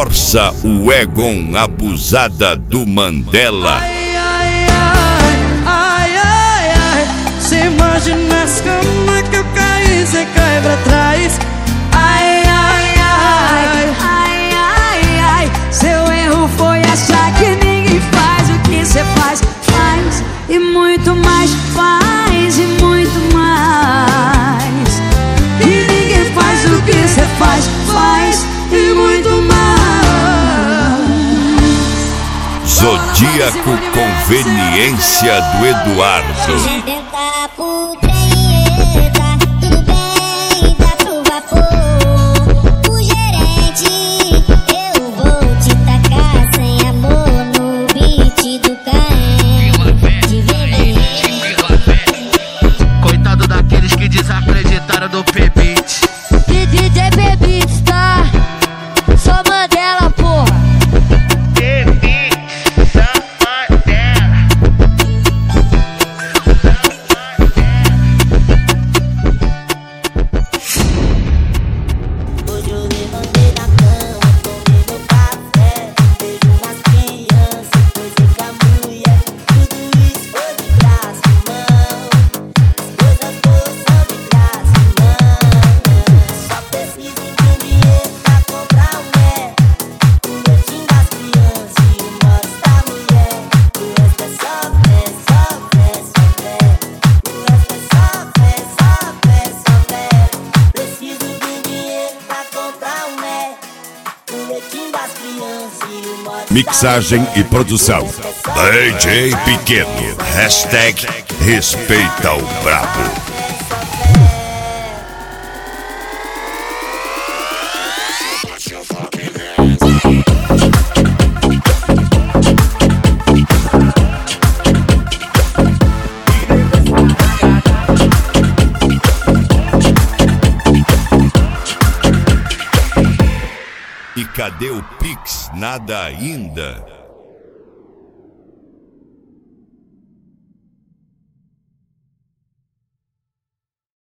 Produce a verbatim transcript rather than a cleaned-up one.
reforça o Egon abusada do Mandela. Ai, ai, ai, ai, ai, ai. Se imaginasse como é que eu caí, você cai pra trás. Ai, ai, ai, ai, ai, ai. Seu erro foi achar que ninguém faz o que você faz. Faz e muito mais, faz e muito mais. E ninguém faz o que você faz, faz e muito mais. Zodíaco Conveniência do Eduardo. Coitado daqueles que desacreditaram do P-Beat. Que D J P-Beat, tá? Só Mandela, porra. P-Beat, só Mandela. Hoje eu levantei da cama, tomei meu café, vejo umas crianças, coisa com a mulher. Tudo isso foi de graça, irmão. As coisas boas são de graça, irmão. Só preciso de um dinheiro pra comprar um é. O leitinho das crianças e o modo da mulher. O resto é só fé, só fé, só fé. O resto é só fé, só fé, só fé. Preciso de um dinheiro pra comprar um é. O leitinho das crianças e o modo da Mixagem mulher. e produção D J Pequeno. Hashtag respeita o brabo. E cadê o Pix? Nada ainda.